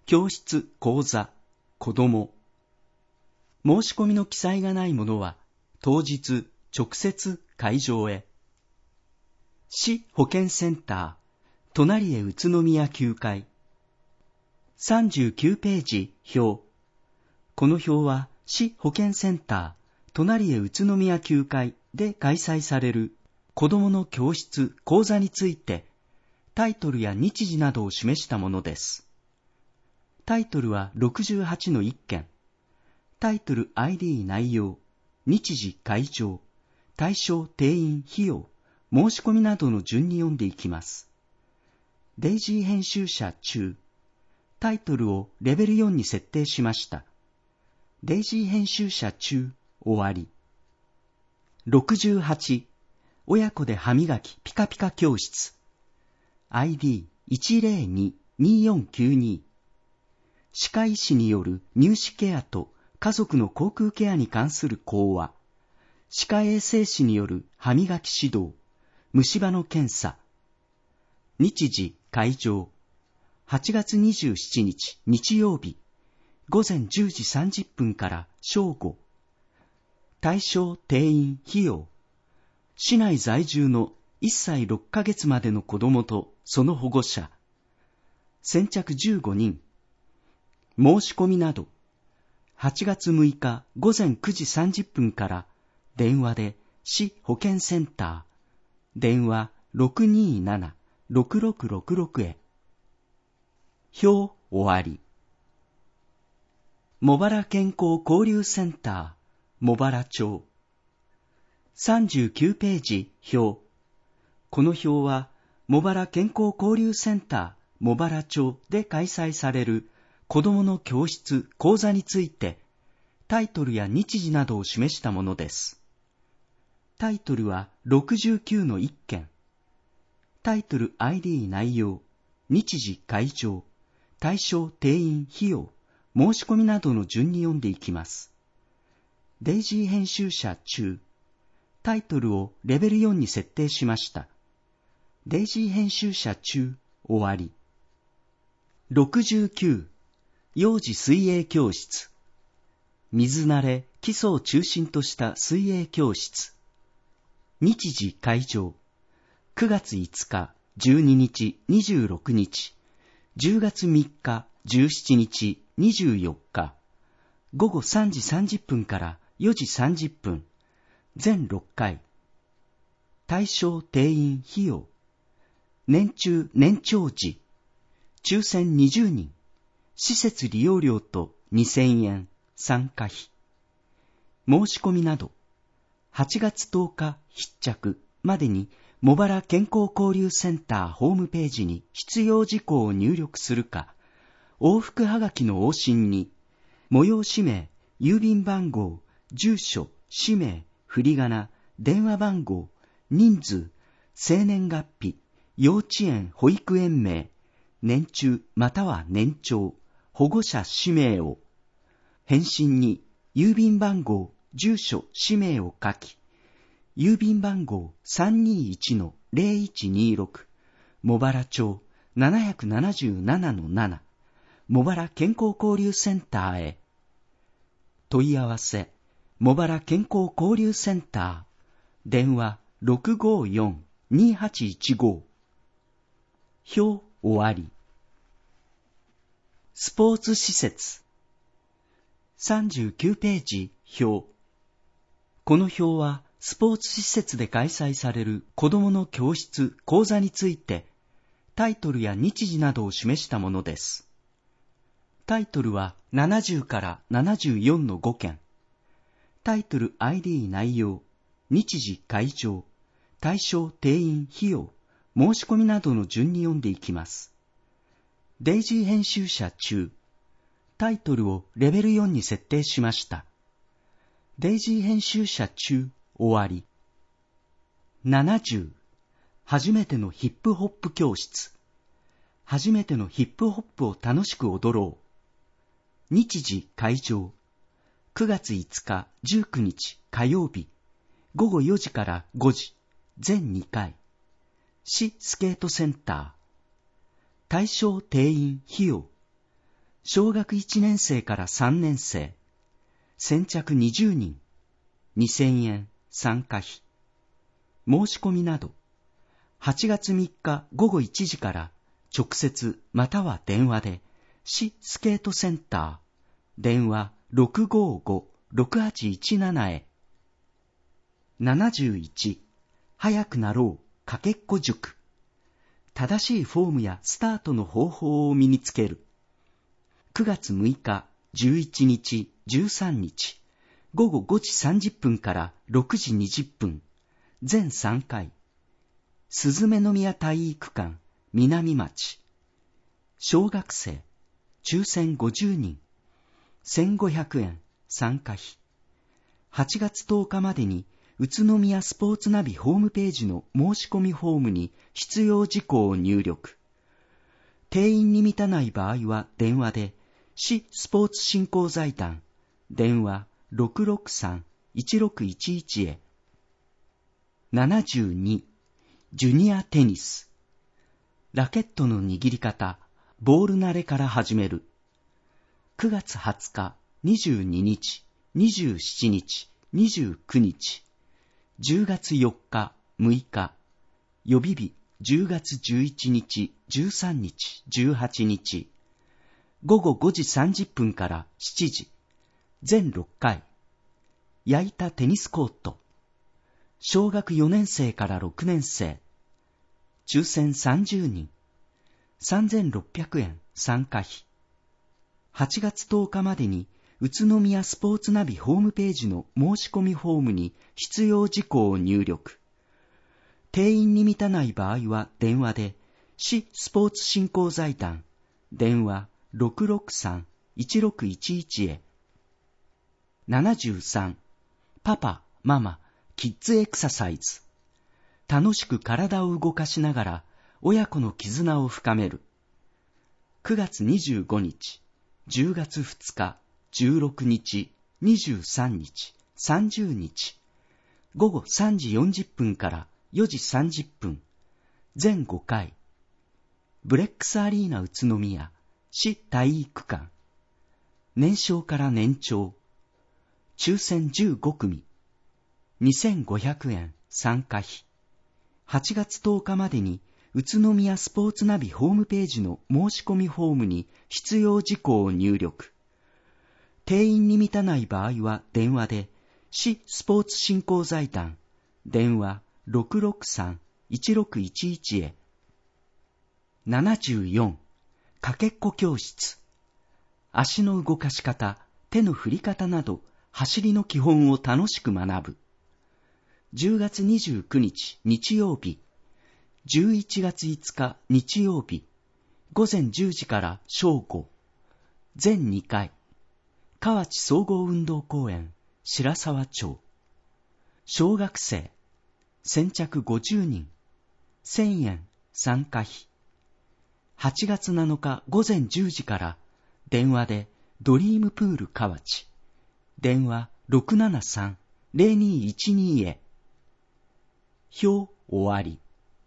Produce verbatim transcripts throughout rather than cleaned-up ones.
教室、講座、子ども。申し込みの記載がないものは、当日、直接会場へ。市保健センター、隣へ宇都宮きゅうかい。さんじゅうきゅうページ表。この表は、市保健センター、隣へ宇都宮きゅうかいで開催される子どもの教室、講座について、タイトルや日時などを示したものです。タイトルはろくじゅうはちのいっけん。タイトル アイディー 内容、日時会場、対象定員費用、申し込みなどの順に読んでいきます。デイジー編集者中、タイトルをレベルよんに設定しました。デイジー編集者中、終わり。ろくじゅうはち、親子で歯磨きピカピカ教室。アイディーいちゼロにによんきゅうに。歯科医師による乳歯ケアと家族の口腔ケアに関する講話。歯科衛生士による歯磨き指導。虫歯の検査。日時、会場。はちがつにじゅうしちにち日曜日。ごぜんじゅうじさんじゅっぷんから正午。対象定員費用。市内在住のいっさいろっかげつまでの子どもとその保護者。先着じゅうごにん。申し込みなど。はちがつむいかごぜんくじさんじゅっぷんから電話で市保健センター。電話 ろくにーなな ろくろくろくろく へ。表終わり。茂原健康交流センター、茂原町。さんじゅうきゅうページ表。この表は、茂原健康交流センター、茂原町で開催される子どもの教室、講座について、タイトルや日時などを示したものです。タイトルはろくじゅうきゅうのいっけん。タイトル アイディー 内容、日時会場、対象定員費用、申し込みなどの順に読んでいきます。デイジー編集者中、タイトルをレベルよんに設定しました。デイジー編集者中、終わり。ろくじゅうきゅう、幼児水泳教室。水慣れ、基礎を中心とした水泳教室。日時会場。くがついつか、じゅうににち、にじゅうろくにち。じゅうがつみっか、じゅうしちにち、にじゅうよっか。ごごさんじさんじゅっぷんからよじさんじゅっぷん。全ろっかい。対象定員費用。年中年長時。抽選にじゅうにん。施設利用料とにせんえん。参加費。申し込みなど。はちがつとおか必着までに茂原健康交流センターホームページに必要事項を入力するか、往復はがきの往診に、催し名、郵便番号、住所、氏名、振り仮名、電話番号、人数、生年月日、幼稚園、保育園名、年中または年長、保護者氏名を、返信に郵便番号、住所、氏名を書き、郵便番号 さんにいちのゼロいちにろく、茂原町 なななななのなな、茂原健康交流センターへ。問い合わせ、茂原健康交流センター、電話 ろくごよん にはちいちご。表終わり。スポーツ施設。さんじゅうきゅうページ表。この表はスポーツ施設で開催される子どもの教室、講座について、タイトルや日時などを示したものです。タイトルはななじゅうからななじゅうよんのごけん。タイトル アイディー 内容、日時会場、対象定員費用、申し込みなどの順に読んでいきます。デイジー編集者中、タイトルをレベルよんに設定しました。デイジー編集者中、終わり。ななじゅう、初めてのヒップホップ教室。初めてのヒップホップを楽しく踊ろう。日時会場。くがついつかじゅうくにち火曜日。ごごよじからごじ。全にかい。市スケートセンター。対象定員費用。 小学いちねん生からさんねん生、先着にじゅうにん、にせんえん参加費。申し込みなど、はちがつみっかごごいちじから直接または電話で、市スケートセンター、電話 ろくごーごーろくはちいちなな へ。ななじゅういち、早くなろうかけっこ塾。正しいフォームやスタートの方法を身につける。くがつむいか、じゅういちにち、じゅうさんにち、ごごごじさんじゅっぷんからろくじにじゅっぷん、全さんかい。鈴目宮体育館、南町。小学生、抽選ごじゅうにん、せんごひゃくえん参加費。はちがつとおかまでに宇都宮スポーツナビホームページの申し込みフォームに必要事項を入力。定員に満たない場合は電話で、市スポーツ振興財団、電話 ろくろくさんいちろくいちいち へ。ななじゅうに、ジュニアテニス。ラケットの握り方、ボール慣れから始める。くがつはつか、にじゅうににち、にじゅうしちにち、にじゅうくにち、じゅうがつよっか、むいか、予備日じゅうがつじゅういちにち、じゅうさんにち、じゅうはちにち、ごごごじさんじゅっぷんからしちじ、全ろっかい。焼いたテニスコート。小学よねん生からろくねん生。抽選さんじゅうにん。さんぜんろっぴゃくえん参加費。はちがつとおかまでに宇都宮スポーツナビホームページの申し込みフォームに必要事項を入力。定員に満たない場合は電話で、市スポーツ振興財団、電話 ろくろくさんいちろくいちいち へ。ななじゅうさん、パパ、ママ、キッズエクササイズ。楽しく体を動かしながら親子の絆を深める。くがつにじゅうごにち、じゅうがつふつか、じゅうろくにち、にじゅうさんにち、さんじゅうにち、ごごさんじよんじゅっぷんからよじさんじゅっぷん、全ごかい。ブレックスアリーナ宇都宮、市体育館。年少から年長。抽選じゅうごくみ。にせんごひゃくえん参加費。はちがつとおかまでに宇都宮スポーツナビホームページの申し込みフォームに必要事項を入力。定員に満たない場合は電話で、市スポーツ振興財団、電話 ろくろくさんいちろくいちいち へ。ななじゅうよん、かけっこ教室。足の動かし方、手の振り方など、走りの基本を楽しく学ぶ。じゅうがつにじゅうくにち日曜日、じゅういちがついつか日曜日、ごぜんじゅうじから正午、全にかい。河内総合運動公園、白沢町。小学生、先着ごじゅうにん、せんえん参加費。はちがつなのかごぜんじゅうじから電話でドリームプール河内、電話 ろくななさんぜろにいちに へ。表終わり。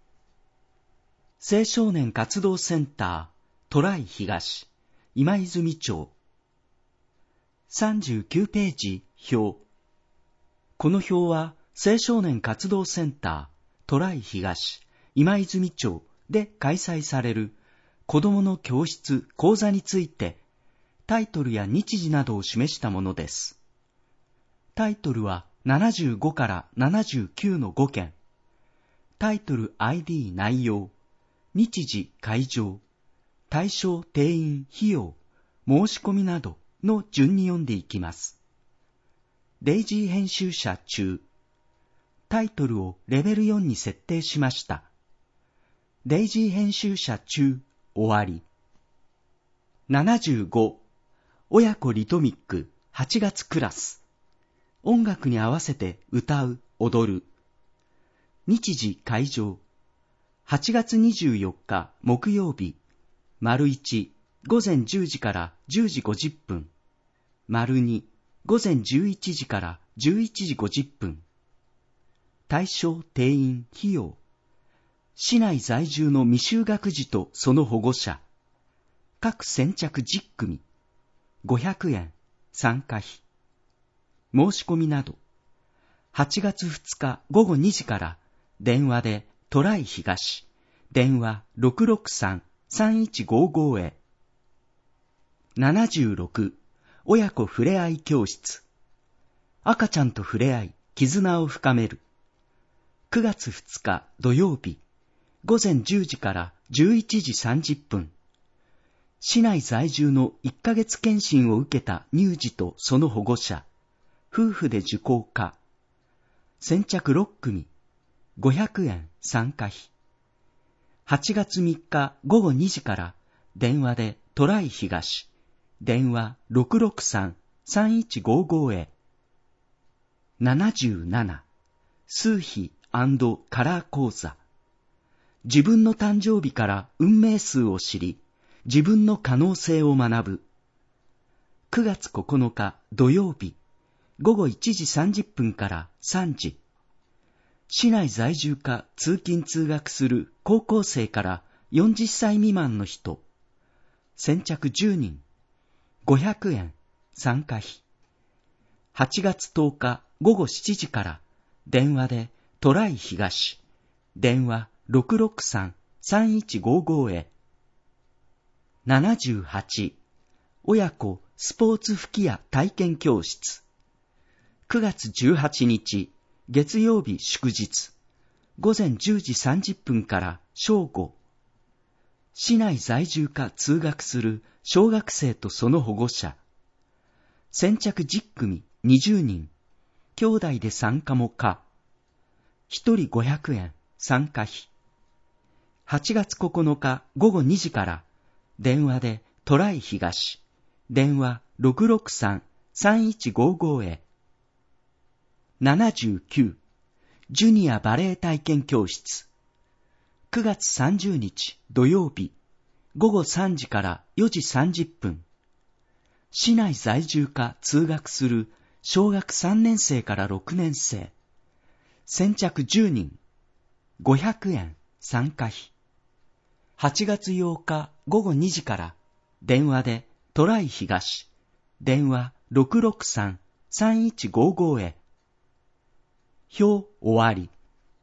青少年活動センタートライ東今泉町。さんじゅうきゅうページ表。この表は青少年活動センタートライ東今泉町で開催される子どもの教室講座についてタイトルや日時などを示したものです。タイトルはななじゅうごからななじゅうきゅうのごけん。タイトル アイディー 内容、日時会場、対象定員費用、申し込みなどの順に読んでいきます。デイジー編集者中。タイトルをレベルよんに設定しました。デイジー編集者中終わり。ななじゅうご、親子リトミックはちがつクラス。音楽に合わせて歌う、踊る。日時会場。はちがつにじゅうよっか木曜日、丸いち、ごぜんじゅうじからじゅうじごじゅっぷん。丸に、ごぜんじゅういちじからじゅういちじごじゅっぷん。対象定員費用。市内在住の未就学児とその保護者。各先着じゅっくみ、 ごひゃくえん参加費。申し込みなど、はちがつふつかごごにじから電話でトライ東、電話 ろくろくさん さんいちごご へ。ななじゅうろく、親子ふれあい教室。赤ちゃんとふれあい、絆を深める。くがつふつか土曜日、ごぜんじゅうじからじゅういちじさんじゅっぷん。市内在住のいっかげつ検診を受けた乳児とその保護者、夫婦で受講可。先着ろっくみ、ごひゃくえん参加費。はちがつみっかごごにじから電話でトライ東、電話 ろくろくさん さんいちごご へ。ななじゅうなな、数秘&カラー講座。自分の誕生日から運命数を知り、自分の可能性を学ぶ。くがつここのか土曜日、ごごいちじさんじゅっぷんからさんじ。市内在住か通勤通学する高校生からよんじゅっさい未満の人。先着じゅうにん、ごひゃくえん参加費。はちがつとおかごごしちじから電話でトライ東、電話 ろくろくさん さんいちごご へ。ななじゅうはち、親子スポーツ吹き矢体験教室。くがつじゅうはちにち月曜日祝日、ごぜんじゅうじさんじゅっぷんから正午。市内在住か通学する小学生とその保護者。先着じゅっくみにじゅうにん、兄弟で参加も可。ひとりごひゃくえん参加費。はちがつここのかごごにじから電話でトライ東、電話 ろくろくさん さんいちごご へ。ななじゅうきゅう、ジュニアバレエ体験教室。くがつさんじゅうにち土曜日、ごごさんじからよじさんじゅっぷん。市内在住か通学する小学さんねんせいからろくねんせい。先着じゅうにん、ごひゃくえん参加費。はちがつようかごごにじから電話でトライ東、電話 ろくろくさん さんいちごご へ。表終わり。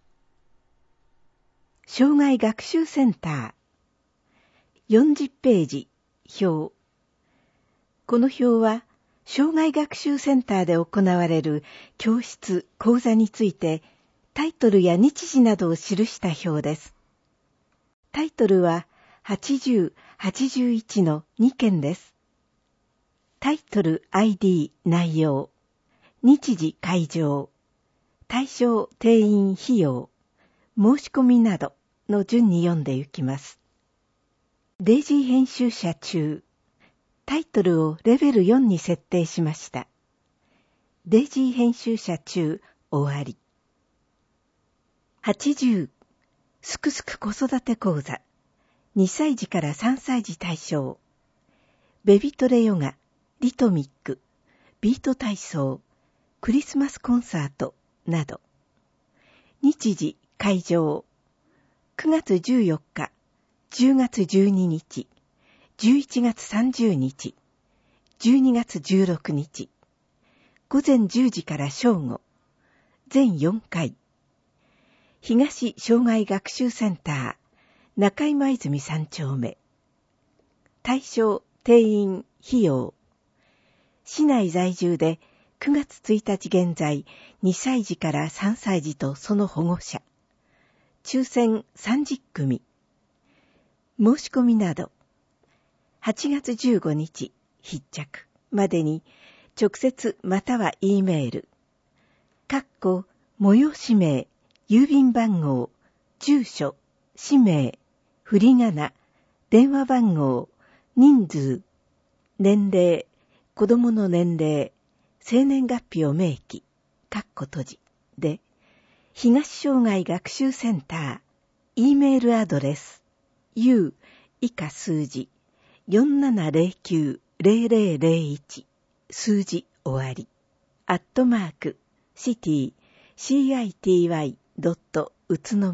障害学習センターよんじゅっページ表。この表は障害学習センターで行われる教室・講座についてタイトルや日時などを記した表です。タイトルははちじゅう、はちじゅういちのにけんです。タイトル アイディー 内容、日時会場、対象定員費用、申し込みなどの順に読んでいきます。デイジー編集者中、タイトルをレベルよんに設定しました。デイジー編集者中終わり。はちじゅう、すくすく子育て講座、にさいじからさんさいじ対象、ベビトレヨガ、リトミック、ビート体操、クリスマスコンサートなど。日時、会場、くがつじゅうよっか、じゅうがつじゅうににち、じゅういちがつさんじゅうにち、じゅうにがつじゅうろくにち、ごぜんじゅうじから正午、全よんかい。東障害学習センター、中今泉さんちょうめ。対象、定員、費用。市内在住でくがつついたち現在にさいじからさんさいじとその保護者。抽選さんじゅっくみ。申し込みなど、はちがつじゅうごにち必着までに直接または E メール、括弧、催し名、郵便番号、住所、氏名、振り仮名、電話番号、人数、年齢、子供の年齢、生年月日を明記、括弧閉じで、東障害学習センター、E メールアドレス、U 以下数字、よんななゼロきゅう ゼロゼロゼロいち、数字終わり、アットマーク、シティ、シーアイティーワイ ドット、宇都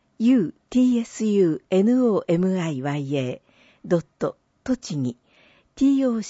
宮、utsunomiya ドット、栃木、 トッ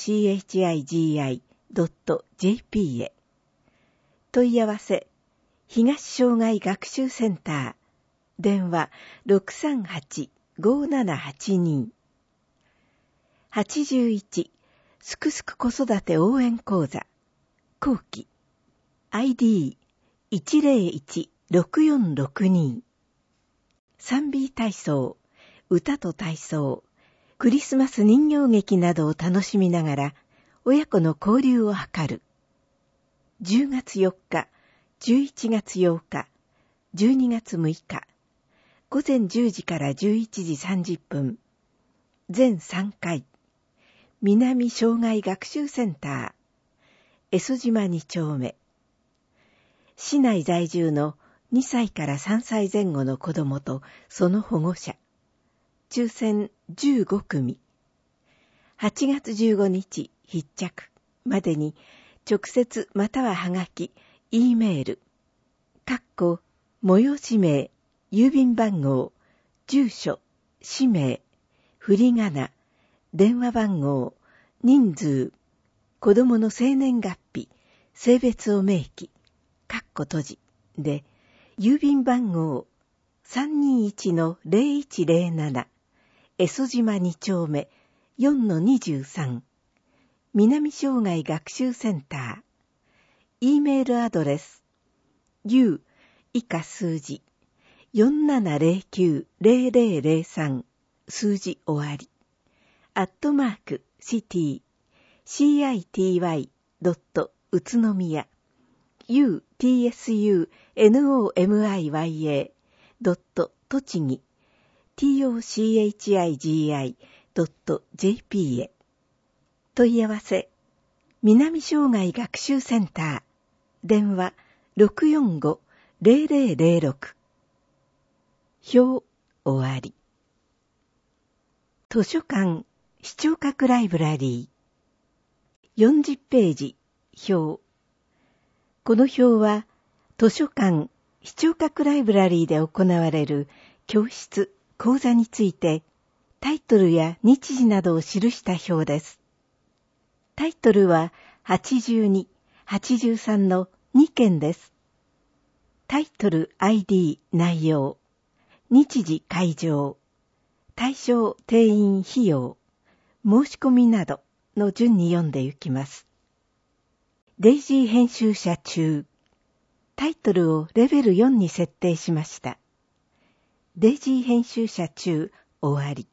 ク ジェーピー へ。問い合わせ、東障害学習センター、電話 ろくさんはち ごーななはちに。はちじゅういち、すくすく子育て応援講座、後期、アイディーいちゼロいち ろくよんろくに。賛美体操、歌と体操、クリスマス人形劇などを楽しみながら、親子の交流を図る。じゅうがつよっか、じゅういちがつようか、じゅうにがつむいか、ごぜんじゅうじからじゅういちじさんじゅっぷん、全さんかい、南障害学習センター、江曽島に丁目。市内在住のにさいからさんさいぜん後の子どもとその保護者。抽選じゅうごくみ。はちがつじゅうごにち必着までに直接またははがき、E メール、かっこ、催し名、郵便番号、住所、氏名、振り仮名、電話番号、人数、子供の生年月日、性別を明記、かっこ閉じで、郵便番号 さんにいちのゼロいちゼロなな、江曽島に丁目 よんのにじゅうさん、南障害学習センター。E メールアドレス、U 以下数字、よんななゼロきゅう ゼロゼロゼロさん、数字終わり、アットマーク、シティ、シーアイティーワイ ドット、宇都宮、ユーティーエスユーエヌオーエムアイワイエー ドット、栃木、トック ドット ジェーピー へ。問い合わせ、南障害学習センター、電話 ろくよんご ゼロゼロゼロろく。表終わり。図書館視聴覚ライブラリー。よんじゅっページ、表。この表は、図書館視聴覚ライブラリーで行われる教室、講座について、タイトルや日時などを記した表です。タイトルははちじゅうに、はちじゅうさんのにけんです。タイトル アイディー 内容、日時会場、対象定員費用、申し込みなどの順に読んでいきます。デイジー編集者中、タイトルをレベルよんに設定しました。デイジー編集者中終わり。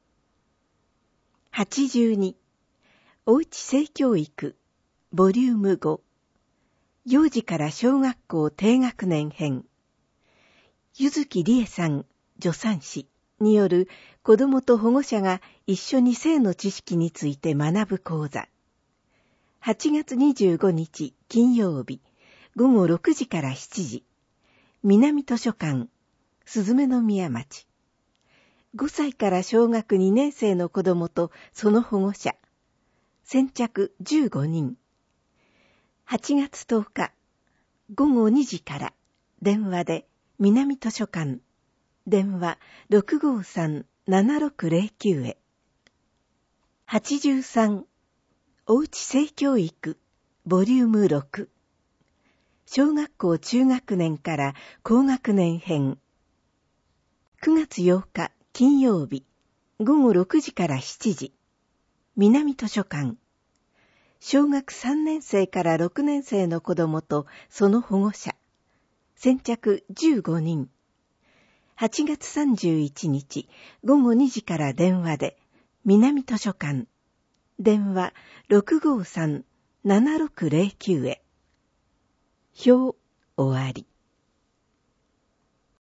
はちじゅうに、おうち性教育、ボリュームご、幼児から小学校低学年編、柚木理恵さん、助産師による子どもと保護者が一緒に性の知識について学ぶ講座。はちがつにじゅうごにち金曜日、ごごろくじからしちじ、南図書館、すずめの宮町。ごさいから小学にねんせいの子どもとその保護者。先着じゅうごにん。はちがつとおか、ごごにじから電話で南図書館、電話 ろくごさん ななろくゼロきゅう へ。はちじゅうさん、おうち性教育、ボリュームろく。小学校中学年から高学年編。くがつようか金曜日、ごごろくじからしちじ、南図書館。小学さんねんせいからろくねんせいの子どもとその保護者。先着じゅうごにん。はちがつさんじゅういちにち、ごごにじから電話で、南図書館。電話 ろくごさん ななろくゼロきゅう へ。表終わり。